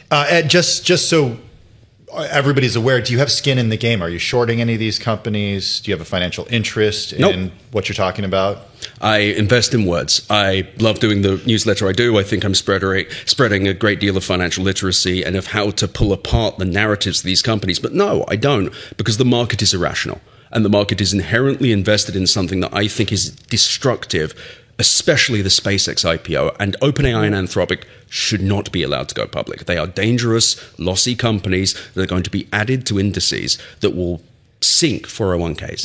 Just so everybody's aware, do you have skin in the game? Are you shorting any of these companies? Do you have a financial interest in what you're talking about? I invest in words. I love doing the newsletter I do. I think I'm spreading a great deal of financial literacy and of how to pull apart the narratives of these companies. But no, I don't, because the market is irrational. And the market is inherently invested in something that I think is destructive, especially the SpaceX IPO. And OpenAI and Anthropic should not be allowed to go public. They are dangerous, lossy companies that are going to be added to indices that will sink 401ks.